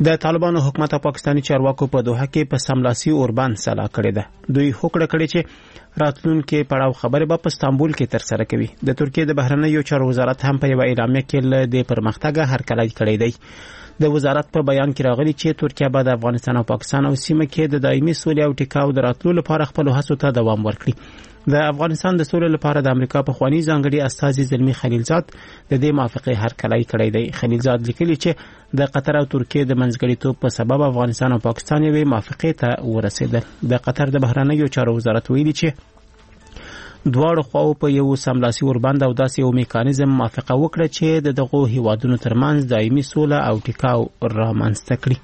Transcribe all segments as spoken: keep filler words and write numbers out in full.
د طالبانو حکومت او پاکستاني چارواکو په دوحه کې په سملاسي اوربان سلا کړې ده. دوی هوکړه کړې چې راتلونکي پړاو خبرې به په استانبول کې تر سره کوي. د ترکیې د بهرنیو چارو وزارت هم په یو اعلامیه کې له دې پرمختګ هرکلی کړی دی. د وزارت په بیان کې راغلي چې ترکیه به د افغانستان او پاکستان او سیمه کې د دایمي سولې او ټیکاو د راتلو لپاره خپل هڅو ته دوام ورکړي. د افغانستان د سولې لپاره د امریکا په خواني ځانګړي استازي زلمی خلیلزاد د دې موافقه هرکلی کړی دی. خلیلزاد لیکلي چې د قطر او ترکیې د منځګړیتوب په سبب افغانستان او پاکستان یې موافقه ته ورسېدل. د قطر د بهرنیو چارو وزارت ویلي چې دواړو خواو په یو سملاسي اوربند او داسې یو میکانیزم موافقه وکړه چې د دغو هیوادونو ترمنځ دایمي سوله او ټیکاو رامنځته کړي.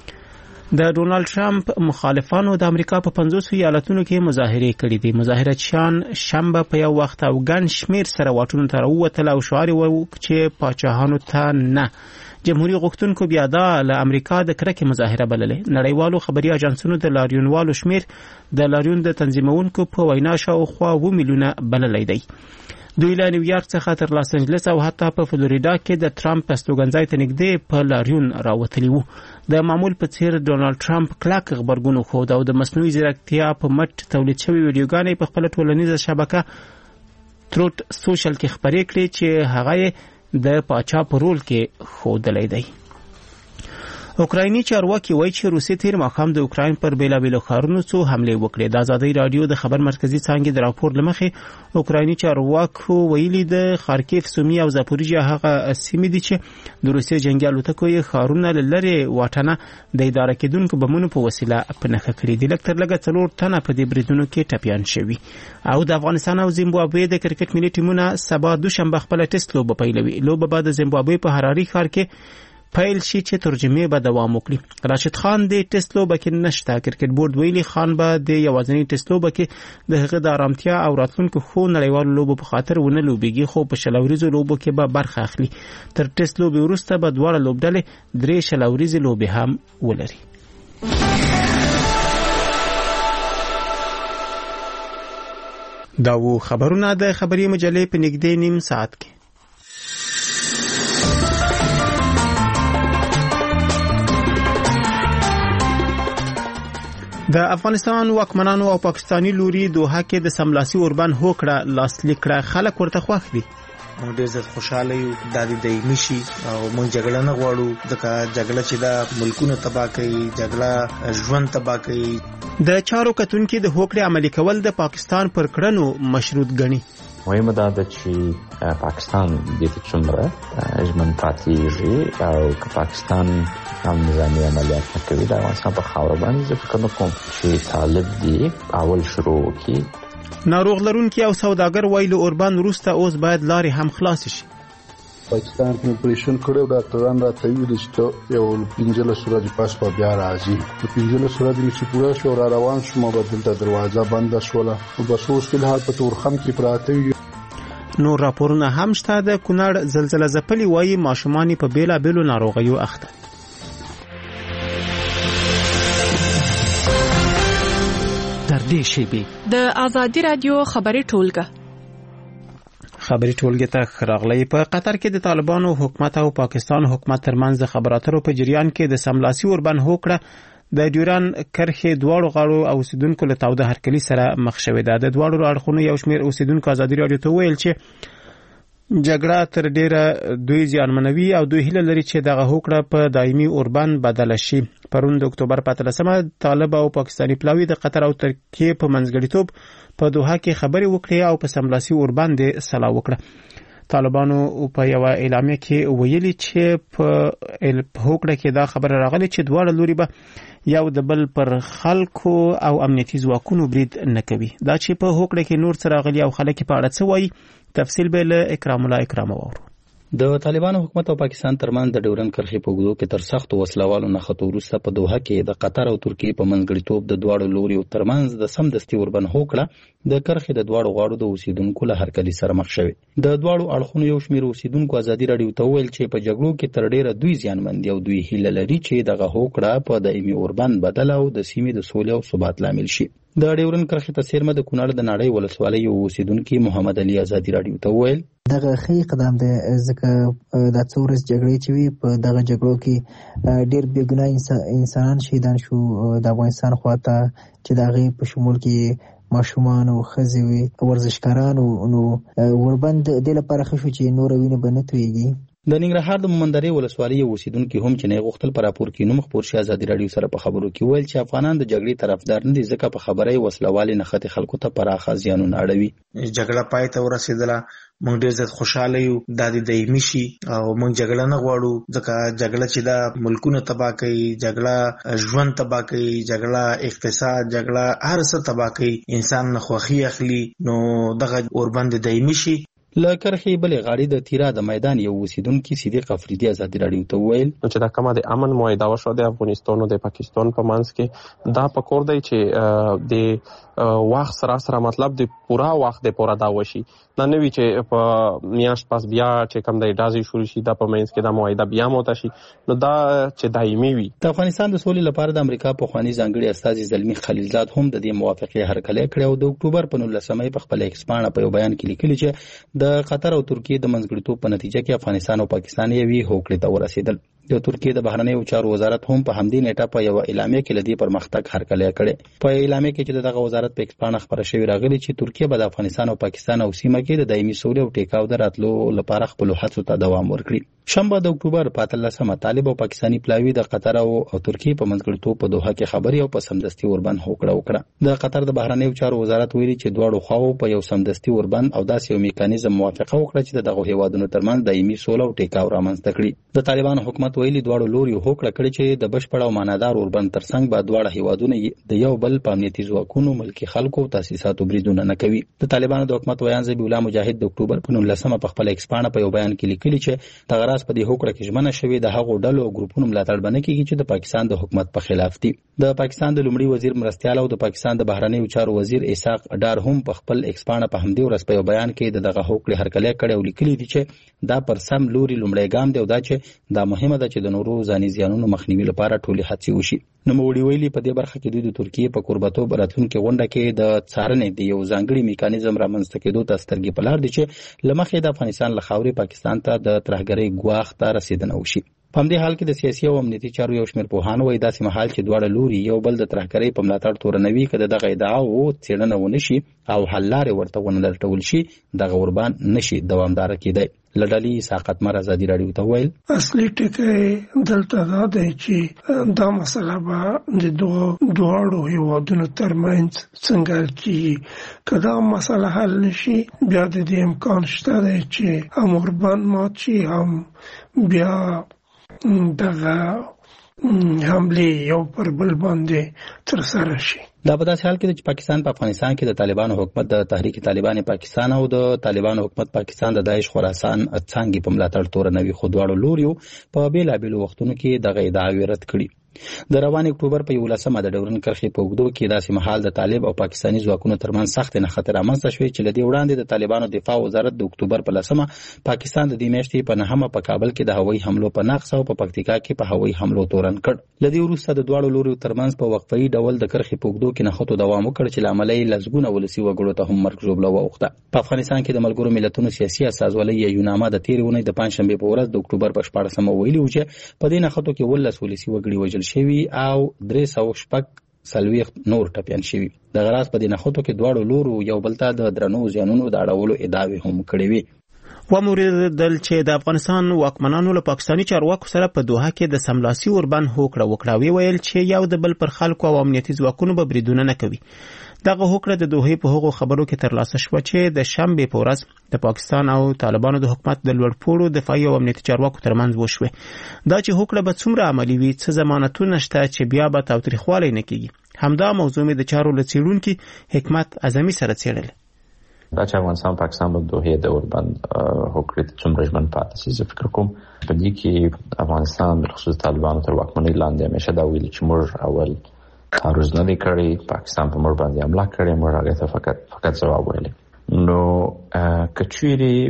د ډونالد ټرمپ مخالفانو د امریکا په پنځوس ایالتونو کې مظاهرې کړې دي. مظاهرچیان شنبه په یو وخت او ګڼ شمیر سره واټونو ته راووتل او شعار ورکړ چې پاچاهانو ته نه. جمهوریت غوښتونکو بیا دا له امریکا د کرکې مظاهره بللې. نړیوالو خبري اژانسونو د لاریونوالو شمیر د لاریون د تنظیمونکو په وینا شاوخوا اووه میلیونه بللی دی. دوی له نیویارک څخه تر لاس انجلس او حتی په فلوریدا کې د ټرمپ استوګنځای ته نږدې په لاریون راوتلی وو. د معمول په څیر ډونالد ټرمپ کلک غبرګون وښود او د مصنوعي ځیرکتیا په مټ تولید شوی ویډیوګانې په خپل ټولنیزه شبکه تروت سوشل کې خبرې کړې چې هغه د پاچا په رول کې ښودلی دی. اوکرایني چارواکي وایي چې روسیې تیر ماښام د اوکراین پر بیلابیلو ښارونو څو حملې وکړې. د ازادۍ راډیو د خبر مرکزي څانګې د راپور له مخې اوکرایني چارواکو ویلي د خارکیف، سومي او زاپوریژیا هغه سیمې دي چې د روسیې جنګي الوتکو یې ښارونه له لرې واټنه د اداره کېدونکو بمونو په وسیله په نښه کړي دي. لږ تر لږه څلور تنه په دې بریدونو کې ټپیان شوي. او د افغانستان او زیمبابوې د کرکټ ملي ټیمونه سبا دوشنبه خپله ټیسټ لوبه پیلوي. لوبه به د زیمبابوې په حراري ښار کې پیل شي چې ترجمه به دوام وکړي. راشد خان د ټیسټ لوبه کې نشته. کرکټ بورډ ویلي خان به د یوازینی ټیسټ لوبه کې د هغه د آرامتیا او راتلونکو خو نړیوالو لوبو په خاطر ونه لوبېږي، خو په شلوريزو لوبو کې به برخه اخلي. تر ټیسټ لوبې وروسته به دواړه لوبډلې درې شلوريزې لوبې هم ولري. دا و خبرونه د خبري مجلې په نږدې نیم ساعت کې. د افغانستان واکمنانو او پاکستانی لوري دوحه کې د سملاسي اوربان هوکړه لاسلیک کړه. خلک ورته خوښ دي. موږ ډېر زیات خوشاله یو د دې مشي او موږ جګړه نه غواړو. ځکه جګړه چې دا ملکونه تباہ کوي، جګړه ژوند تباہ کوي. د چارو کتونکو د هوکړې عملي کول د پاکستان پر کړنو مشروط ګڼي. مهمه ده چې پاکستان د دې څومره ژمن پاتېږي او که پاکستان هم نظامي عملیات نه کوي د افغانستان په خاوره باندې زه فکر نه کوم چې طالب دی اول شروع وکړي. ناروغ لرونکي او سوداګر وایي له اوربان وروسته اوس باید لارې هم خلاص شي. پاکستان کې اپریشن کړو ډاکټران راته ویلي چې یو پنځلس ورځې پس به بیا راځي. د پنځلس ورځې چې پوره شو را روان شوم او دلته دروازه بنده شوله او بس اوس فلحال په تورخم کې پراته یو. نور راپورونه هم شته. د کونړ زلزلہ ځپلي وایي ماشومان په بیلا بیلو ناروغیو اخته. در دې شیبې د آزادی رادیو خبري ټولګه خبري ټولګه ته راغلي. په قطر کې د طالبانو حکومت او پاکستان حکومت ترمنځ د خبراتو په جریان کې د سملاسي اوربان هوکړه د ډیوران کرښې دواړو غاړو او اوسیدونکو له تاوده هرکلي سره مخ شوې ده. د دواړو اړخونو یو شمېر اوسیدونکو ازادي راډیو ته ویل چې جګړه تر ډیره دوی زیانمنوي او دوی هیله لري چې دغه هوکړه په دایمي اوربان بدله شي. پرون د اکتوبر په اتلسمه طالب او پاکستاني پلاوی د قطر او ترکیې په منځګړیتوب په دوحه کې خبرې وکړې او په سملاسي اوربان د سلا وکړه. طالبانو په یو اعلامیه کې ویلي چې په هوکړه کې دا خبره راغلي چې دواړه لوري به یو د بل پر خلکو او امنیتي ځواکونو برید نه کوي. دا چې په هوکړه کې نور څه راغلي او خلک په اړه څه وایي تفصیل به له اکرام الله اکرام وورو. د طالبانو حکومت او پاکستان ترمنځ د ډیورن کرښې په اوږدو کې تر سختو وسلوالو نه خطو وروسته په دوحه کې د قطر او ترکیې په منځګړیتوب د دواړو لوریو ترمنځ د سمدستي اوربان هوکړه د کرښې د دواړو غاړو د اوسیدونکو له هرکلي سره مخ شوې. د دواړو اړخونو یو شمېر اوسیدونکو ازادي راډیو ته وویل چې په جګړو کې تر ډیره دوی زیانمن دي او دوی هیله لري چې دغه هوکړه په دایمي اوربان بدله او د سیمې د سولې او ثبات لامل شي. د ډیورن کرښې ته څیرمه د کونړ د ناړۍ ولسوالۍ یو اوسیدونکي محمد علي ازادي راډیو ته وویل دغه ښه قدم دی ځکه دا څو ورځې جګړې چې وي په دغه جګړو کې ډېر بې ګناه انسانان شهیدان شو د افغانستان خواته چې د هغې په شمول کې ماشومان او ښځې وي ورزشکاران نو وربند دې لپاره ښه شو چې نوره وینه به نه تویېږي. د ننګرهار د مومندرې ولسوالۍ یو اوسیدونکي هم چې نه غوښتل په راپور کې نوم خپور شي ازادي راډیو سره په خبرو کې ویل چې افغانان د جګړې طرفدار نه دي ځکه په خبره یې وسلوالې نښتې خلکو ته پراخه زیانونه اړوي. جګړه پای ته ورسېدله موږ ډېر زیات خوشاله یو دا د دایمي شي او موږ جګړه نه غواړو ځکه جګړه چې دا ملکونه تباه کوي جګړه ژوند تباه کوي جګړه اقتصاد جګړه هر څه تباه کوي انسان نه خوښي اخلي نو دغه اوربند دایمي شي. له کرښې بلې غاړې د تیرا د میدان یو اوسیدونکي صدیق افریدي ازادي راډیو ته وویل چې دا کومه د امن معاهده وشوه د افغانستان او د پاکستان په منځ کې دا پکور دی چې د وخت سره سره مطلب د پورا وخت د پورا دا وشي نه نوي چې په میاشت پس بیا چې کوم د اجازه شروع شي دا په منځ کې د معاهده بیا موته شي نو دا چې دایمي وي. د افغانستان د سولې لپاره د امریکا په خواني ځانګړي استازي زلمی خلیلزاد هم د دې موافقه هرکلی کړی او د اکتوبر په نولسمه په خپل ایکس پاڼه په یو بیان کې لیکلي چې د قطر او ترکیې د منځګړیتوب په نتیجه کې افغانستان او پاکستان یوې هوکړې ته ورسېدل. د ترکیې د بهرنیو چارو وزارت هم په همدې نیټه په یو اعلامیه کې لدی پرمختګ هرکلی کړی. په اعلامیه کې چې دغه وزارت په ایکس پاڼه خبره شوې راغلي چې ترکیه به د افغانستان او پاکستان او سیمه کې د دایمي سولې او ټیکاو د راتلو لپاره خپل هڅو ته دوام ورکړي. شنبه د اکتوبر په اتلسمه طالب او پاکستاني پلاوی د قطر او ترکیې په منځګړیتوب په دوحه کې خبري او په سمدستي وربند هوکړه وکړه. د قطر د بهرنیو چارو وزارت ویلي چې دواړو خواو په یو سمدستي وربند او داسې یو میکانیزم موافقه وکړه چې دغه هیوادونو ترمنځ دایمي سوله او ټیکاو رامنځته کړي. د طالبانو حکومت ویلي دواړو لوري هوکړه کړې چې د بشپړ او معنادار وربند ترڅنګ به دواړه هیوادونه د یو بل په امنیتي ځواکونو ملکي خلکو او تاسیساتو بریدونه نه کوي. د طالبانو د حکومت ویان ذبیح الله مجاهد د اکتوبر په نولسمه په خپل ایکس پاڼه په یو بیان کې لیکلي چې دغه راز په دې هوکړه کې ژمنه شوې د هغو ډلو او ګروپونو ملاتړ به نه کیږي چې د پاکستان د حکومت په خلاف دي. د پاکستان د لومړي وزیر مرستیال او د پاکستان د بهرنیو چارو وزیر اسحاق ډار هم په خپل ایکس پاڼه په همدې ورځ په یو بیان کې دغه هوکړې هرکلی کړی او لیکلي دي چې دا پر سم لوري لومړی ګام دی او دا چې دا مهمه ده چې د نورو ځاني زیانونو مخنیوي لپاره ټولې هڅې وشي. نوموړي ویلي په دې برخه کې دوی د ترکیې په کوربتوب راتلونکې غونډه کې د څارنې د یو ځانګړي میکانیزم رامنځته کېدو ته سترګې په لار دي چې له مخې د افغانستان له خاورې پاکستان ته د ترهګرۍ ګواښ ته رسېدنه وشي. په همدې حال کې د سیاسي او امنیتي چارو یو شمېر پوهانو وایي داسې مهال چې دواړه لوري یو بل د ترهګرۍ په ملاتړ تورنوي که د دغه ادعاو څېړنه ونه شي او حل لارې ورته ونه لټول شي دغه وربان نشي دوامداره کېدی. له ډلې ساقط مر ازادي راډیو ته ویل اصلي ټکی دلته دا دی چې دا مسله به د دواړو هیوادونو ترمنځ څنګه حل کېږي. که دغه مسله حل نشي بیا د دې امکان شته دی چې هم وربان مات شي هم بیا دغه حمله یو پر بل باندې ترسره شي. دا په داسې حال کې چې پاکستان په افغانستان کې د طالبانو حکومت د تحریک طالبان پاکستان او د طالبانو حکومت پاکستان د داعش خراسان څنګه په ملاتړ تورنوي خو دواړو لوریو په بیلابیلو وختونو کې دغه ادعاوې رد کړي. د روان اکتوبر په یولسمه د ډیورن کرښې په اوږدو کې داسې مهال د طالب او پاکستاني ځواکونو ترمنځ سخت نښتې رامنځته شوې چې له دې وړاندې د طالبانو دفاع وزارت د اکتوبر په لسمه پاکستان د دې میاشتې په نهمه په کابل کې د هوایي حملو په نقص او په پکتیکا کې په هوایي حملو تورن کړ. له دې وروسته د دواړو لورو ترمنځ په وقفه‌ای ډول د کرښې په اوږدو کې نښتو دوام وکړ چې له امله یې لسګونه ولسي وګړو ته هم مرګ ژوبله واوښته. په افغانستان کې د ملګرو ملتونو سیاسي استازولۍ یا یوناما د تېرې اونۍ د پنجشنبې په ورځ د اکتوبر په شپاړسمه ویلي و چې په دې نښتو کې ولس ولسي وګړي وژل شوي او درې سوه شپږ څلوېښت نور ټپیان شوي. دغه راز په دې نښتو کې دواړو لورو یو بل ته د درنو زیانونو د اړولو ادعاوې هم کړې وې. وموریدل چې د افغانستان واکمنانو له پاکستاني چارواکو سره په دوحه کې د سملاسي اوربند هوکړه وکړه. وی ویل چې یو د بل پر خلکو او امنیتي ځواکونو به بریدونه نه کوي. دغه هوکړه د دوحې په هغو خبرو کې ترلاسه شوه چې د شنبې په ورځ د پاکستان او طالبانو د حکومت د لوړپوړو دفاعي او امنیتي چارواکو ترمنځ وشوه. دا چې هوکړه به څومره عملي وي څه ضمانتونه شته چې بیا به تاوتریخوالی نه کیږي. همدا موضوع مې د چارو له څېړونکي حکمت اعظمي سره څېړله. دا چې افغانستان پاکستان په دوحې د اوربند هوکړې ته څومره ژمن پاتې شي. زه فکر کوم په دې کې افغانستان بالخصوص طالبانو تر واکمنۍ لاندې همیشه دا ویلي چې موږ اول تعرض نه دی کړی، پاکستان په موږ باندې حمله کړې، موږ هغې ته فقط فقط ځواب ویلی. نو که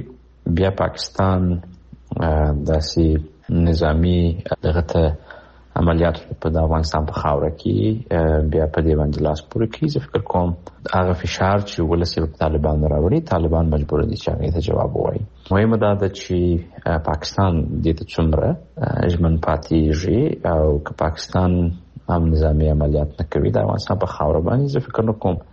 چیرې بیا پاکستان داسې نظامي دغه ته عملیات په د افغانستان په خاوره کې بیا په دې باندې لاس پورې کوي. زه فکر کوم هغه فشار چې ولس په طالبان راوړي، طالبان مجبور دي چې هغه ته جواب ووایي. مهمه دا ده چې پاکستان دې ته څومره ژمن پاتېږي او که پاکستان هم نظامي عملیات نه کوي د افغانستان په خاوره باندې، زه فکر نه کوم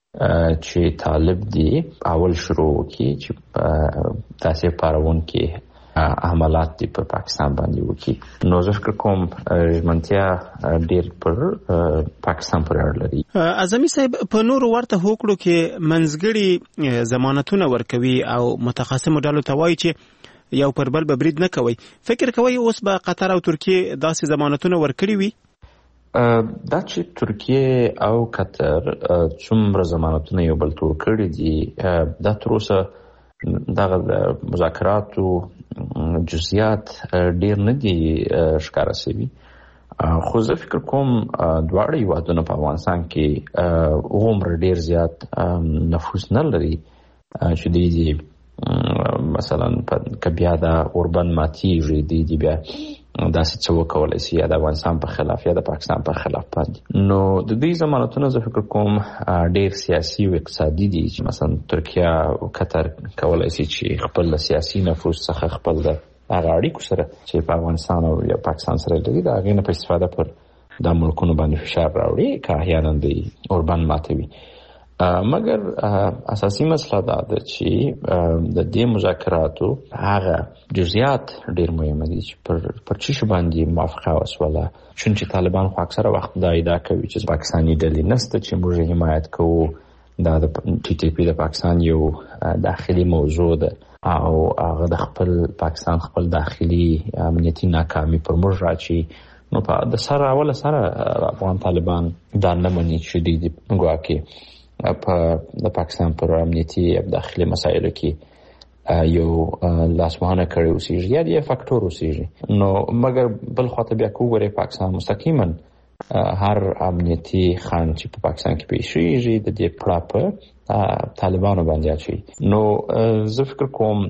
چې طالب دی اول شروع وکړي چې داسې پارونکي عملات دی په پاکستان باندې وکړي. نو زه فکر کوم ژمنتیا ډېر پر پاکستان پورې اړه لري. اعظمي صاحب په نورو ورته هوکړو کې منځګړي ضمانتونه ورکوي او متخصصو ډلو ته وایي چې یو پر بل به برید نه کوي. فکر کوي اوس به قطر او ترکیه داسې ضمانتونه ورکړي وي؟ دا چې ترکیه او قطر څومره ضمانتونه یو بل ته ورکړي دي، دا تر اوسه دغه د مذاکراتو جزئیات ډیر نه دي ښکاره شوي. خو زه فکر کوم دواړه هیوادونه په افغانستان کې عمر ډیر زیات نفوذ نه لري چې دوی دي مثلا که بیا د اوربن ماتیږي دوی دي بیا داسې څه وکولی شي یا د افغانستان په خلاف یا د پاکستان په خلاف باندې. نو د دوی ضمانتونه زه فکر کوم ډیر سیاسي او اقتصادي دي چې مثلا ترکیه او قطر کولی شي چې خپل سیاسي نفوذ څخه خپل د هغه اړیکو سره چې په افغانستان او یا پاکستان سره لري د هغې نه په استفاده پر دا ملکونو باندې فشار راوړي که احیانا دوی اوربن ماتوي. مګر اساسي مسله دا ده چې د دې مذاکراتو هغه جزئیات ډیر مهمه دي چې پر پر چی باندې موافقه وسوله، چون چې طالبان خو اکثره وخت دا ادعا کوي چې پاکستاني ډلې نسته چې موږ حمایت کوو، دا د ټي ټي پی د پاکستان یو داخلي موضوع ده او هغه د خپل پاکستان خپل داخلي امنیتي ناکامي پر موږ راچی. نو په د سره اوله سره افغان طالبان دا نه مني چې دوی ګواکې په د پاکستان پر امنیتي داخلي مسایلو کې یو لاسوهنه کړی اوسېږي یا د فاکتور اوسېږي. نو مګر بل خواته بیا که وګورئ پاکستان مستقیما هر امنیتي خنډ چې په پاکستان کې پیښیږي د دې پړه په طالبانو باندې اچوي. نو زه فکر کوم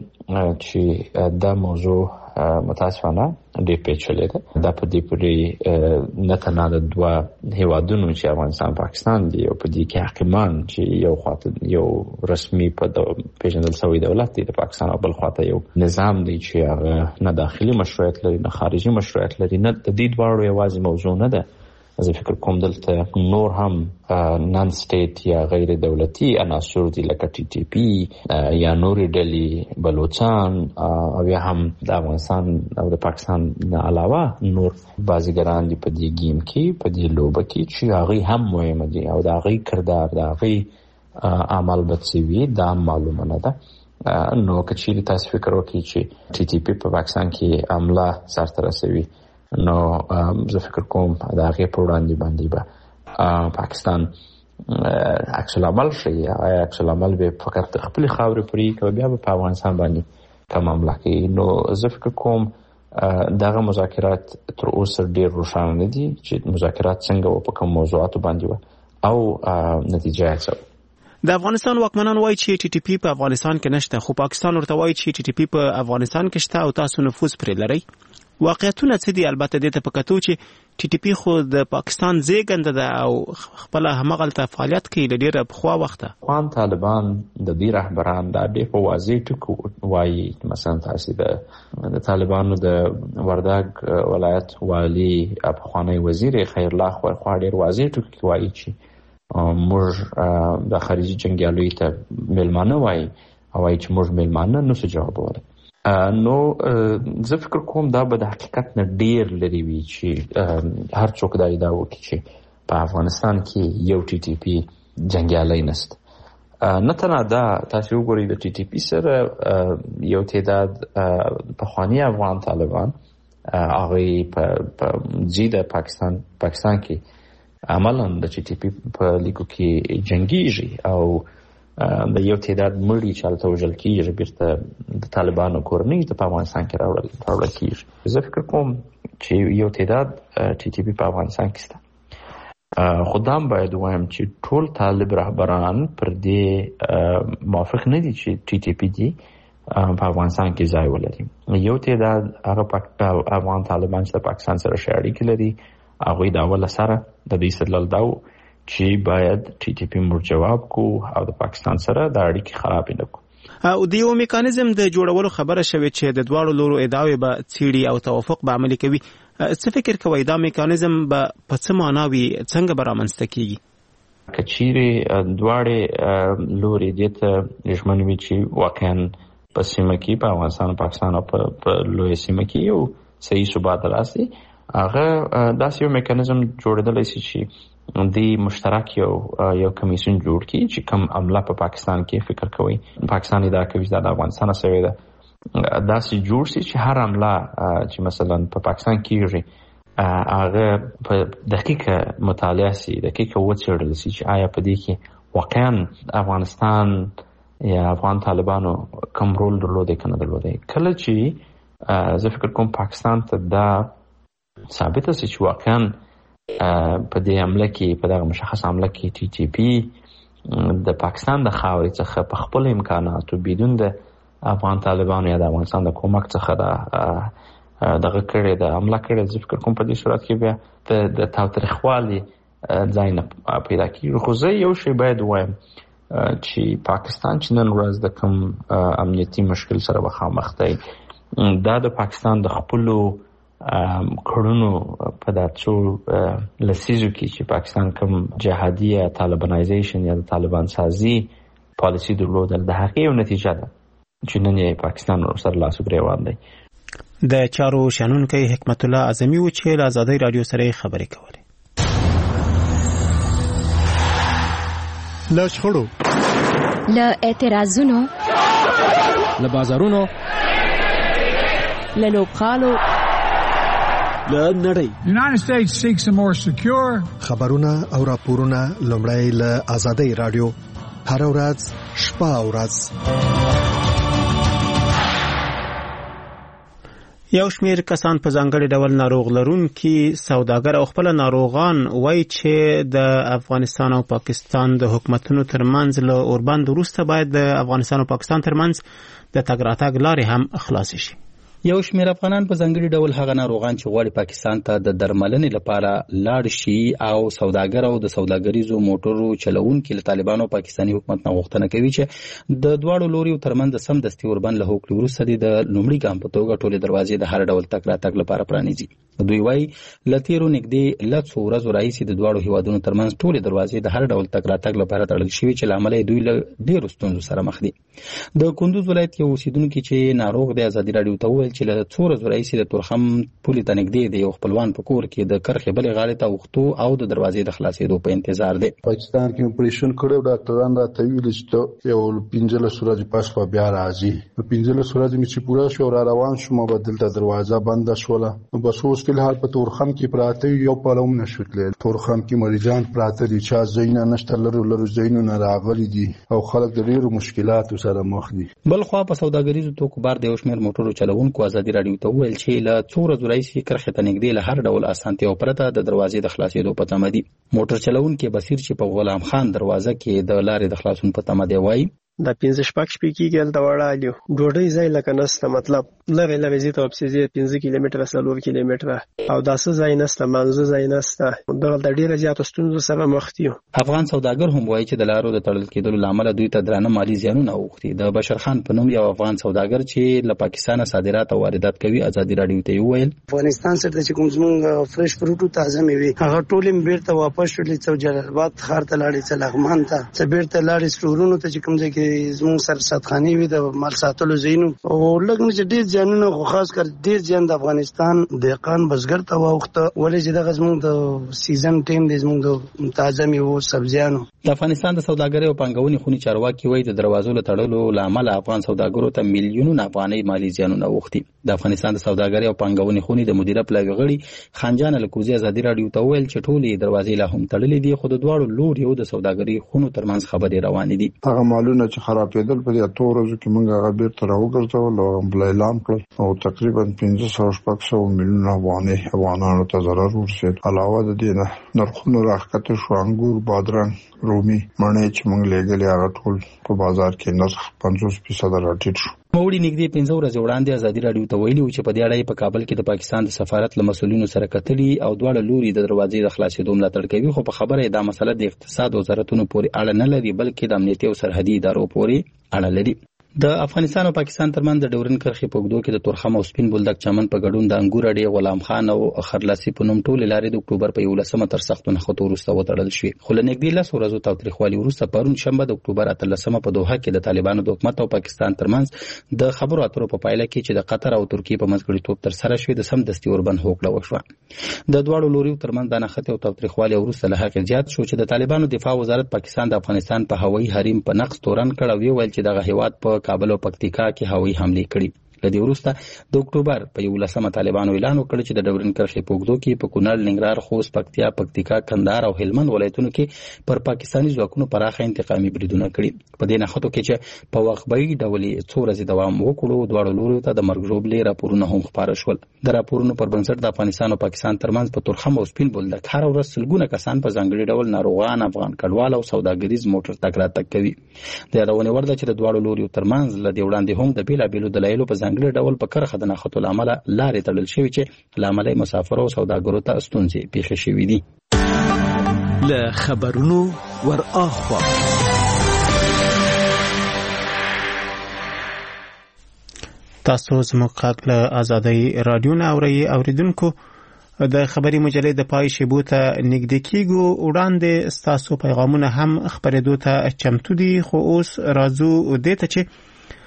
چې دا موضوع متاسفانه ډېر پیچلې ده. دا په دې پورې نه تنها د دوه هیوادونو چې افغانستان پاکستان دي او په دې کې حاکمان چې یو خواته یو رسمي په پیژندل شوی دولت دی د پاکستان او بل خواته یو نظام دی چې هغه نه داخلي مشروعیت لري نه خارجي مشروعیت لري. نه د دې دواړو یوازې موضوع نه ده. زه فکر کوم دلته نور هم نان سټیټ یا غیر دولتي عناصر دي لکه ټي ټي پی یا نورې ډلې بلوچستان او یا هم د افغانستان او د پاکستان نه علاوه نور بازیګران دي په دې گیم کې په دې لوبه کې چې هغه هم مهمه دي او د هغه کردار د هغه عمل بڅوي دا معلومه نه ده. نو که چیرې تاسو فکر وکړئ چې ټي ټي پی په پاکستان کې عمله سرته رسوي، نو زه فکر کوم د هغې په وړاندې باندې به پاکستان عکس العمل شي. آیا عکس العمل به فقط خپل خاورې پرې کوي بیا به په افغانستان باندې کوم حمله کوي؟ نو زه فکر کوم دغه مذاکرات تر اوسه ډېر روښانه نه دي چې مذاکرات څنګه و په کوم موضوعاتو باندې و او نتیجه یې څه. د افغانستان واکمنان وایي چې ټي ټي پی په افغانستان کې نشته، خو پاکستان ورته وایي چې ټي ټي پی په افغانستان کې شته او تاسو نفوذ پرې لرئ. واقعیتونه څه دي؟ البته دې ته په کتو چې ټي ټي پی خو د پاکستان زیږنده ده او خپل همغلته فعالیت کوي له ډېره پخوا وخته. افغان طالبان د دې رهبران دا ډېر په واضح ټکو وایي. مثلا تاسو د طالبانو د وردګ ولایت والي پخوانی وزیر خیرالله خوا ډېر واضح ټکو وایي چې موږ د خارجي جنګیالیو ته میلمانه وایي او وایي چې موږ میلمانه نه شو جوابولی. نو زه فکر کوم دا به د حقیقت نه ډیر لري وي چې هر څوک دا ادعا وکړي چې په افغانستان کې یو ټي ټي پی جنګیالی نشته. نه تنها دا، تاسو وګورئ د ټي ټي پی سره یو تعداد پخواني افغان طالبان هغوی په ځي د پاکستان پاکستان کې عملا د ټي ټي پی په لیکو کې جنګیږي او د یو تعداد مړي چې هلته وژل کېږي بیرته د طالبانو کورنۍ ته په افغانستان کې راوړل کېږي. زه فکر کوم چې یو تعداد ټي ټي پی په افغانستان کې شته. خو دا هم باید ووایم چې ټول طالب رهبران پر دې موافق نه دي چې ټي ټي پی دي په افغانستان کې ځای ولري. یو تعداد هغه افغان طالبان چې د پاکستان سره ښه اړیکې لري، هغوی د اول سره د دې استدلال دا و چې باید ټي ټي پي موږ جواب کو او د پاکستان سره د اړیکې خراب نه کو. او د یو میکانیزم د جوړولو خبره شوې چې د دواړو لورو ادعاوې به څیړي او توافق به عملي کوي. څه فکر کوئ دا میکانیزم به په څه معنا وي، څنګه به رامنځته کیږي؟ که چیرې دواړې لورې دې ته ژمن وي چې واقعا په سیمه کې په افغانستان او پاکستان او په لویه سیمه کې یو صحیح ثبات راسي، هغه داسې یو میکانیزم جوړېدلی شي چې دی مشترک یو یو کمیسیون جوړ کړي چې کوم عمله په پاکستان کې فکر کوي پاکستان ادعا کوي چې د افغانستان سره ده، داسې جوړ شي چې هر عمله چې مثلا په پاکستان کېږي هغه په دقیقه مطالعه شي، دقیقه وڅېړل شي چې آیا په دې کې واقعا افغانستان یا افغان طالبانو کوم رول درلودی که نه درلودی. کله چې زه فکر کوم پاکستان ته دا ثابته شي چې واقعا په دې عمله کې په دغه مشخص عمله کې ټي ټي پي د پاکستان د خاورې څخه په خپل امکاناتو بدون د افغان طالبانو یا د افغانستان د کومک څخه د دغه کړې د عمله کړې، زه فکر کوم په دې صورت کې بیا د تاوتریخوالي ځای نه پیدا کېږي. خو زه یو شی باید ووایم چې پاکستان چې نن ورځ د کوم امنیتي مشکل سره مخامخ دی، دا د پاکستان د خپلو کړنو په دا څو لسیزو کې چې پاکستان کوم جهادي یا طالبانایزیشن یا د طالبان سازي پالیسي درلودل، د هغې یو نتیجه ده چې نن یې پاکستان سره لاس و ګریوان دی. د چارو شنونکی حکمت الله اعظمي و چې له ازادۍ راډیو سره خبرې کولې. له شخړو، له اعتراضونو، له بازارونو، له لوبغالو، له نړۍ. United States seeks a more secure. خبرونه او راپورونه لومړی له ازادۍ راډیو هر ورځ شپه او ورځ. یو شمیر کسان په ځانګړي ډول ناروغ لرونکي سوداګر او خپل ناروغان وایي چې د افغانستان او پاکستان د حکومتونو ترمنځ له اوربند وروسته باید د افغانستان او پاکستان ترمنځ د تګ راتګ لارې هم خلاص شي. یو شمیر افغانان په ځانګړي ډول هغه ناروغان چې غواړي پاکستان ته د درملنې لپاره لاړ شي او سوداګر او د سوداګریزو موټرو چلوونکي له طالبانو او پاکستاني حکومت نه غوښتنه کوي چې د دواړو لوريو ترمنځ سمدستي اوربند له هوکړې وروسته د لومړي ګام په توګه ټولې دروازې د هر ډول تګ راتګ لپاره پرانیزي. دوی وايي له تیرو نږدې لسو ورځو راهیسې د دواړو هیوادونو ترمنځ ټولې دروازې د هر ډول تګ راتګ لپاره تړل شوي چې له امله دوی له ډېرو ستونزو سره مخ دي. د کندوز ولایت یو اوسیدونکي چې ناروغ د ازادي راډیو ته وویل چې له څو ورځو راهیسې د تورخم پولې ته نږدې د یو خپلوان په کور کې د کرښې بلې غاړې ته اوښتو او د دروازې د خلاصېدو په انتظار دی. پاکستان کې اپریشن کړی، ډاکټران راته ویلي چې یو پنځلس ورځې پس به بیا راځي. پنځلس ورځې مې چې پوره شو را روان شوم، به دلته دروازه بنده شوله. نو بس اوس فلحال په تورخم کې پراته یو پلو هم نشو تللی. تورخم کې مریضان پراته دي، چا ځایونه نشته، لرو لرو ځایونه راغلي دي او خلک د ډېرو مشکلاتو سره مخ دي. بل خوا په سوداګریزو توکو بار د یو شمېر موټرو چلوونکو ازادي راډیو ته وویل چې له څو ورځو راهیسې کرښې ته نږدې له هر ډول اسانتیاو پرته د دروازې د خلاصېدو په تمه دي. موټر چلوونکي بصیر چې په غلام خان دروازه کې د لارې د خلاصون په تمه دی وایي دا پنځه شپږ شپې کېږي هلته وړالیو ډوډۍ ځای لکه نسته، مطلب لرې لرې ځي ته واپسې ځي پنځه کیلومتره څلور کیلومتره او داسې ځای نسته، منځه ځای نسته. دغلته ډېره زیاتو ستونزو سره مخ دي. افغان سوداګر هم وایي چې د لارو د تړل کېدلو له امله دوی ته درانه مالي زیانونه اوښتي. د بشر خان په نوم یو افغان سوداګر چې له پاکستانه صادرات او واردات کوي ازادي راډیو ته وویل افغانستان سره چې کوم زمونږ فرش فروټ او تازه میوې هغه ټولې بیرته واپس شولې، څو جلال آباد ښار ته لاړې، څه لغمان ته، څه بیرته لاړې سټورونو ته چې کوم ځای کې زمونږ سره ساتخاني وي د مال ساتلو ځایونو. او لږ نه چې ډېر زیانونه، خو خاص کر ډېر زیان د افغانستان دهقان بزګر ته واوښته، ولې چې دغه زموږ د سیزن ټیم دی، زموږ د تازه میوو سبزیانو. د افغانستان د سوداګرۍ او پانګونې خونې چارواکي وایي د دروازو له تړلو له امله افغان سوداګرو ته میلیونونه افغانۍ مالي زیانونه اوښتي. د افغانستان د سوداګرۍ او پانګونې خونې د مدیره پلاوي غړي خانجان الکوزي ازادي راډیو ته وویل چې ټولې دروازې لا هم تړلې دي، خو د دواړو لوریو د سوداګرۍ خونو ترمنځ خبرې روانې دي. هغه مالونه چې خرابېدل په دې اتو ورځو کې موږ هغه بیرته راوګرځول او بل اعلان کړل او تقریبا پنځه سوه شپږ سوه میلیونه افغانۍ افغانانو ته ضرر ورسېد. علاوه د دې نه نرخونه راښکته شو، انګور، بادرنګ، رومي، مڼې چې موږ لېږلې هغه ټول په بازار کې نرخ پنځوس فیصده راټیټ شو. موړي نږدې پنځه ورځې وړاندې ازادي راډیو ته ویلي و چې په دې اړه په کابل کې د پاکستان د سفارت له مسؤلینو سره کتلي او دواړه لوري د دروازې د خلاصېدو ملاتړ کوي، خو په خبره دا مسله د اقتصاد وزارتونو پورې اړه نه لري بلکې د امنیتي او سرحدي ادارو پورې اړه لري. د افغانستان او پاکستان ترمنځ د ډیورن کرښې په اوږدو کې د تورخم او سپین بولدک چمن په ګډون د انګور اډې غلام خان او خرلاسي په نوم ټولې لارې د اکتوبر په یولسمه تر سختو نښتو وروسته وتړل شوې، خو له نږدې لس ورځو تاوتریخوالي وروسته پرون شنبه د اکتوبر اتلسمه په دوحه کې د طالبانو د حکومت او پاکستان ترمنځ د خبرو اترو په پایله کې چې د قطر او ترکیې په منځګړیتوب ترسره شوې د سمدستي اوربند هوکړه وشوه. د دواړو لوریو ترمنځ د نښتې او تاوتریخوالي وروسته له هغې زیات شو چې د طالبانو دفاع وزارت پاکستان د افغانستان په هوایي حریم په نقض تورن کړ او ویل چې دغه هیواد په کابل او پکتیکا کې هوایي حملې کړي. له دې وروسته د اکتوبر په یولسمه طالبانو اعلان وکړ چې د ډیورن کرښې په اوږدو کې په کونړ، ننګرهار، خوست، پکتیا، پکتیکا، کندهار او هلمند ولایتونو کې پر پاکستاني ځواکونو پراخه انتقامي بریدونه کړي. په دې نښتو کې چې په وقفه‌یي ډول څو ورځې دوام وکړو، دواړو لوریو ته د مرګ ژوبلې راپورونه هم خپاره شول. د راپورونو پر بنسټ د افغانستان او پاکستان ترمنځ په تورخم او سپین بولدک هر ورځ سلګونه کسان په ځانګړي ډول ناروغان، افغان کډوال او سوداګریز موټر تګ راتګ کوي. د یادونې وړ ده چې د دواړو لوریو ترمنځ له دې وړاندې هم د بېلابېلو دلایلو په ځانګړي ډول په کرښه د نښتو له امله لارې تړل شوې چې له امله مسافرو او سوداګرو ته ستونزې پیښې شوې دي. له خبرونو ور اخوا تاسو زموږ غږ له ازادۍ راډیو نه اورئ. اوریدونکو د خبري مجلې د پای شیبو ته نږدې کیږو، وړاندې ستاسو پیغامونه هم خبرېدو ته چمتو دي، خو اوس راځو دې ته چې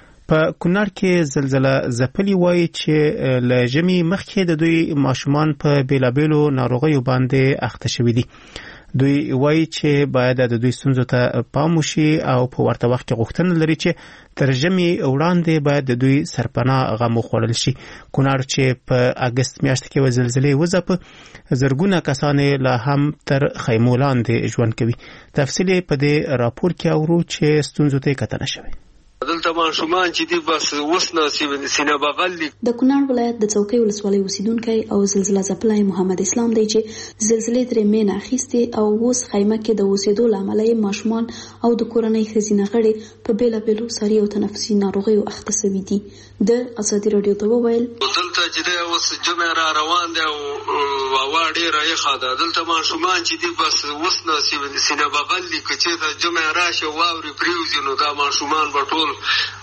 په کونړ کې زلزلہ ځپلي وایي چې له ژمي مخکې د دوی ماشومان په بیلابیلو ناروغیو باندې اخته شوي دي. دوی وایي چې باید د دوی ستونزو ته پام وشي او په ورته وخت کې غوښتنه لري چې تر ژمي وړاندې باید د دوی سرپناه غم وخوړل شي. کونړ چې په اګست میاشت کې و زلزلې وځپه، زرګونه کسان لا هم تر خیمو لاندې ژوند کوي. تفصیل په دې راپور کې اورو چې ستونزو ته کتنه شوې. دلته ماشومان چې دی بس اوس نه سینه بغل دي. د کونړ ولایت د څوکۍ ولسوالۍ اوسیدونکی او زلزلہ ځپلی محمد اسلام دی چې زلزلې ترې مینه اخیستې او اوس خیمه کې د اوسېدو له امله یې ماشومان او د کورنۍ ښځینه غړي په بېلابېلو ساري او تنفسي ناروغیو اخته سوي دي. د ازادي راډیو ته وویل دلته چې دی اوس جمع را روان دی او هوا ډېره یخه ده. دلته ماشومان چې دی بس اوس نه سینه بغل دي، که چېرته جمع راشي واورې پرېوځي نو دا ماشومان به ټول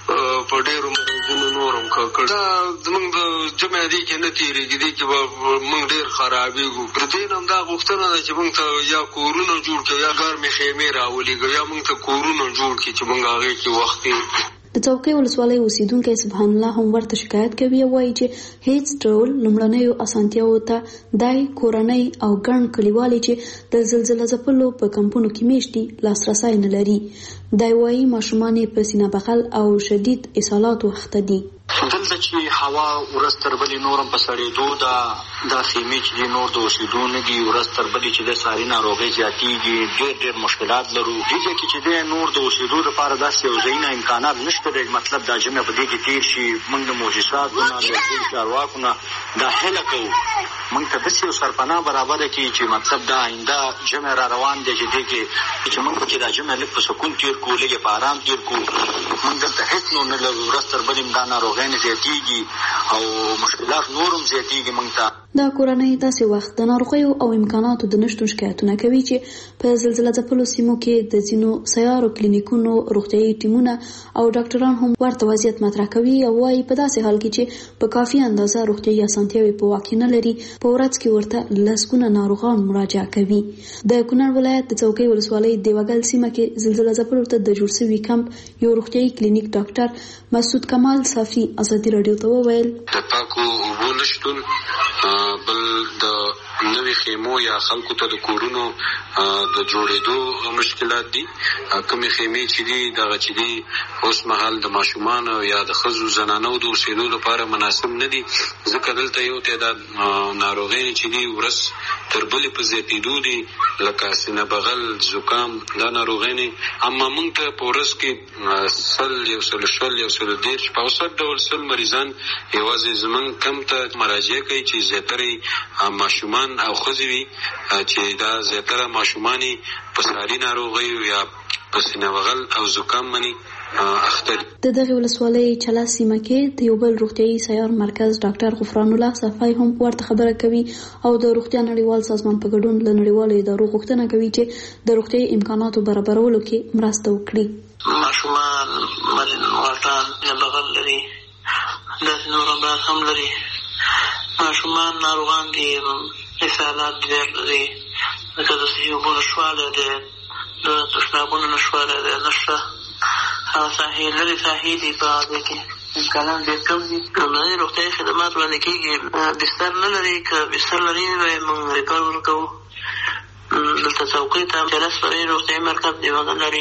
په ډېرو مرضونو نورم کړ. دا زمونږ د جمع دی کې نه تېرېږي، دی کې به موږ ډېر خرابېږو. پر دې نه هم دا غوښتنه ده چې موږ ته یا کورونه جوړ کړي یا ګرمې خیمې راولېږي یا موږ ته کورونه جوړ کړي چې موږ هغې کې وخت تېر. د څوکۍ ولسوالۍ اوسیدونکی سبحان الله هم ورته شکایت کوي او وایي چې هیڅ ډول لومړنیو اسانتیاوو ته دای کورنۍ او ګڼ کلیوالي چې د زلزلہ ځپلو په کمپونو کې میشتي لاسرسی نه لري. دای وایي ماشومان یې په سینه بغل او شدید اسهالاتو اخته دي. دلته چې هوا ورځ تر بلې نورم په سړېدو ده، دا خیمې چې دي نور د اوسېدو نه دي، ورځ تر بلې چې د ساري ناروغۍ زیاتېږي، ډېر ډېر مشکلات لرو. دې ځای کې چې دی نور د اوسېدو لپاره داسې یو ځایونه امکانات نشته دی. مطلب دا جمع په دې کې تېر شي. موږ د معجزاتو نه د ټولو چارواکو نه دا هیله کوو موږ ته داسې یو سرپناه برابره کړي چې مطلب دا آینده جمع را روان دی چې دې کې چې موږ پکې دا جمع لږ په سکون تېر کړو، لږ یې په ارام تېر کړو. موږ دلته هېڅ نور نه لرو. ورځ تر بلې دا ناروغۍ نه زیاتېږي او مشکلات نور هم زیاتېږي موږ ته. دا کورنۍ داسې وخت د ناروغیو او امکاناتو د نشتون شکایتونه کوي چې په زلزلہ ځپلو سیمو کې د ځینو سیارو کلینیکونو، روغتیايي ټیمونه او ډاکټران هم ورته وضعیت مطرح کوي او وايي په داسې حال کې چې په کافي اندازه روغتیايي اسانتیاوې په واک کې نه لري، په ورځ کې ورته لسګونه ناروغان مراجعه کوي. د کونړ ولایت د څوکۍ ولسوالۍ دیوګل سیمه کې زلزلہ ځپلو ته د جوړ شوي کمپ یو روغتیايي کلینیک ډاکټر مسعود کمال صافي ازادي راډیو ته وویل د پاکو اوبو نشتون، بل د نوې خیمو یا خلکو ته د کورونو د جوړېدو مشکلات دي. کومې خیمې چې دي دغه چې دي اوس مهال د ماشومانو یا د ښځو زنانو د اوسېدو لپاره مناسب نه دي، ځکه دلته یو تعداد ناروغۍ چې دي ورځ تر بلې په زیاتېدو دي، لکه سینه بغل، زکام، دا ناروغۍ. اما موږ ته په ورځ کې سل یو سل شل یو سل دېرش په اوسط ډول سل مریضان یوازې زموږ کمپ ته مراجعه کوي چې زیاتره ماشومان او ښځې وي، چې دا زیاتره ماشومان په ساري ناروغیو یا په سینه بغل او زکام باندې اخته دي. د دغه ولسوالۍ چلا سیمه کې د یو بل روغتیايي سیار مرکز ډاکټر غفران الله صفای هم ورته خبره کوي او د روغتیا نړیوال سازمان په ګډون له نړیوالو ادارو غوښتنه کوي چې د روغتیايي امکاناتو برابرولو کې مرسته وکړي. ماشومان مرین واټان یا بغل لري، داسې نور امراض هم لري. ماشومان ناروغان دي، اسهالات ډېر لري، لکه د صحي اوبو نشتوالی دی، د تشنابونو نشتوالی دی، نشته هغه ساحې لرې ساحې دي په هغې کې امکانات ډېر کم دي. لومړني روغتیايي خدمات وړاندې کېږي. بستر نه لري، که بستر لري به موږ ریفر ورکوو. دلته څوکۍ ته جلس فرعي روغتیايي مرکز دی، هغه لرې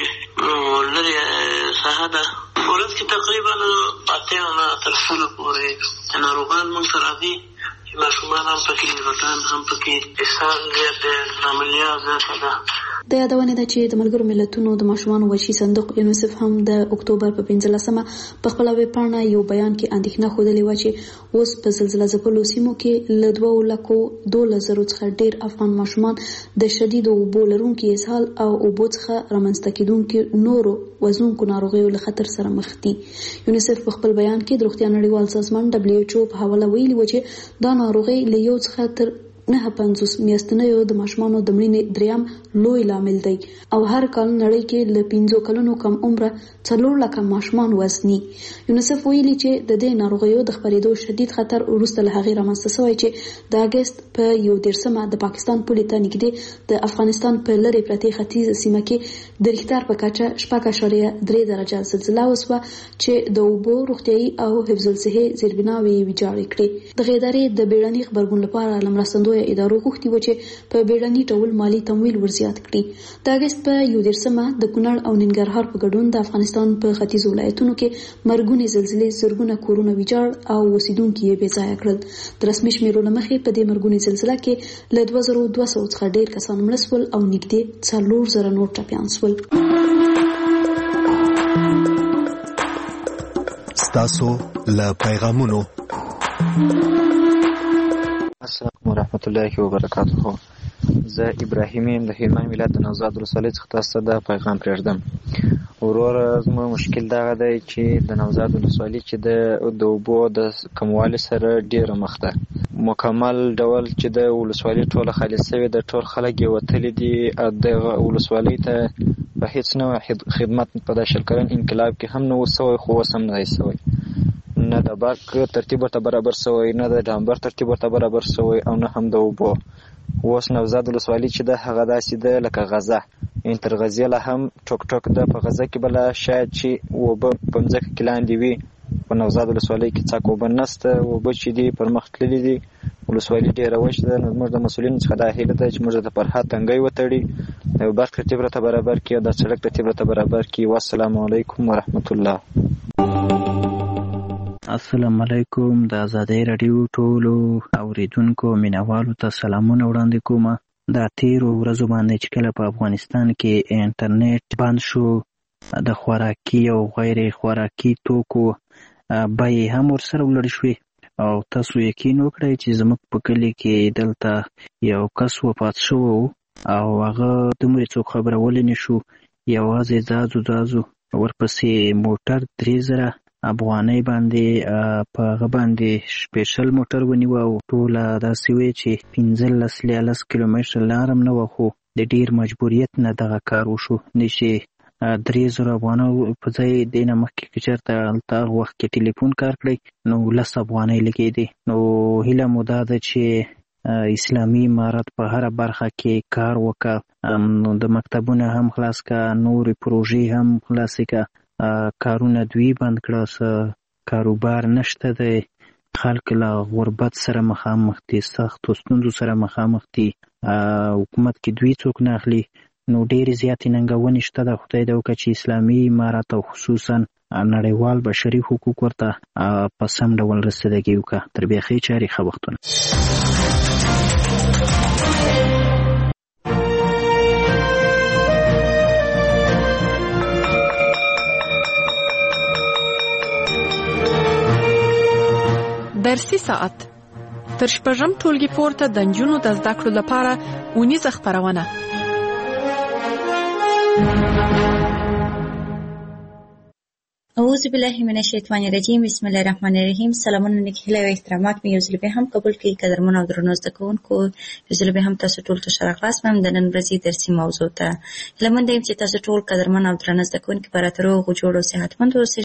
لرې ساحه ده. ورځ کې تقریبا اتیا نه تر سلو پورې ناروغان موږ ته راځي، چې ماشومان هم پکې، غټان هم پکې، اسهال ډېر دی، عملیات زیاته ده. د یادونه ده چې د ملګرو ملتونو د ماشومانو وحشي صندوق یونیسف هم د اکتوبر په پنځلسمه په خپله ویب پاڼه یو بیان کې اندېښنه ښودلې وه چې اوس په زلزله ځپلو سیمو کې له دوو لکو دولس زرو څخه ډېر افغان ماشومان د شدیدو اوبو لرونکي اسهال او اوبو څخه رامنځته کېدونکي نورو وژونکو ناروغیو له خطر سره مخ دي. یونیسف په خپل بیان کې د روغتیا نړیوال سازمان دبلیو ایچ او په حواله ویلي وه چې دا ناروغي له یو څخه تر نه پنځوس میاشتنیو د ماشومانو د مړینې دریم لوی لامل دی او هر کال نړۍ کې له پنځو کلونو کم عمره څلور لکه ماشومان وزني. یونیسف ویلي چې د دې ناروغیو د خپرېدو شدید خطر وروسته له هغې رامنځته شوی چې د اګست په یو دېرشمه د پاکستان پولې ته نږدې د افغانستان په لرې پرتې ختیځه سیمه کې د ریختر په کچه شپږ اعشاریه درې درجه زلزله وسوه چې د اوبو، روغتیايي او حفظ الصحې زیربناوې یې ویجاړې کړې. دغې ادارې د بیړني غبرګون لپاره له مرستندویه ادارو غوښتي وه چې په بیړني ډول مالي تمویل ورزیات کړي. د اګست په یو دېرشمه د کونړ او ننګرهار په ګډون د افغانستان په ختیځو ولایتونو کې مرګونې زلزلې زرګونه کورونه ویجاړ او اوسیدونکي یې بې ځایه کړل. د رسمي شمیرو له مخې په دې مرګونې زلزله کې له دوه زرو دوه سوه څخه ډېر کسان مړه شول او نږدې څلور زره نور ټپیان شول. ستاسو له پیغامونو السلام ورحمت الله وبرکاته. زه ابراهیم یم د هلمند ولایت د نوزاد ولسوالۍ څخه تاسو ته دا پیغام پرېږدم. وروره زموږ مشکل دغه دی چې د نوزاد ولسوالۍ چې د اوبو د کموالي سره ډېره مخ ده. مکمل ډول چې د ولسوالۍ ټوله خالي شوې ده، ټول خلک یې وتلي دي. دغه ولسوالۍ ته په هېڅ نوع خدمت په دا شل کلن انقلاب کې هم نه و سوی، خو اوس هم نه دی سوی. نه د برق ترتیب ورته برابر سوی، نه د ډامبر ترتیب ورته برابر سوی، او نه هم د اوبو. اوس نوزاد ولسوالۍ چې ده هغه داسې ده لکه غزه، یعنې تر غزې له هم ټوک ټوک ده. په غزه کې بله شاید چې اوبه په مځکه کې لاندې وي، په نوزاد ولسوالۍ کې څاک اوبه نشته. اوبه چې دي پر مخ تللي دي، ولسوالۍ ډېره وچ ده. نو زموږ د مسؤلینو څخه دا هیله ده چې موږ د فرهاد تنګی وتړي، د برق ترتیب راته برابر کړي او د سړک ترتیب راته برابر کړي. والسلام علیکم ورحمت الله. السلام علیکم. د ازادۍ راډیو ټولو اوریدونکو مینوالو ته سلامونه وړاندې کوم. دا تیرو ورځو باندې چې کله په افغانستان کې انټرنیټ بند شو، د خوراکي او غیر خوراکي توکو بیې هم ورسره ولړ شوې او تاسو یقین وکړئ چې زموږ په کلي کې دلته یو کس وفات شوی و او هغه دومره څوک خبرولې نه شو. یوازې ځازو ځازو ورپسې موټر درې زره افغانۍ باندې په هغه باندې سپیشل موټر ونیوه او ټوله داسې وې چې پنځلس لیالس کیلومتره لار هم نه وه، خو د ډېر مجبوریت نه دغه کار وشو. نه چې درې زره افغانۍ په ځای دې نه مخکې که چېرته هلته هغه وخت کې ټلیفون کار کړی نو لس افغانۍ لګېدې. نو هیله مو دا ده چې اسلامي امارت په هره برخه کې کار وکړه، نو د مکتبونه هم خلاص کړه، نورې پروژې هم خلاصې کړه، کارونه دوی بند کړه، کاروبار نشته دی، خلک له غربت سره مخامخ دي، سختو ستونزو سره مخامخ دي، حکومت کې دوی څوک نه اخلي. نو ډېرې زیاتې ننګونې شته ده. خدای دې وکړه چې اسلامي امارت او خصوصا نړیوال بشري حقوق ورته په سم ډول رسیدګي وکړه. تر بیا ښې چارې، ښه وختونه. درسي ساعت تر شپږم ټولګي پورته د نجونو د زده کړو لپاره اونیزه خپرونه. اعوذ بالله من الشیطان الرجیم بسم الله الرحمن الرحیم. سلامونه نیکهیله او احترامات مې یو ځل به هم قبول کړئ قدرمن او درنو زده کوونکو. یو ځل به هم تاسو ټول ته ښه راغلاست مم د نن ورځې درسي موضوع ته. هیله مند یم چې تاسو ټول قدرمن او درنه زده کوونکي په راتلو غوجوړ او صحتمند اوسئ.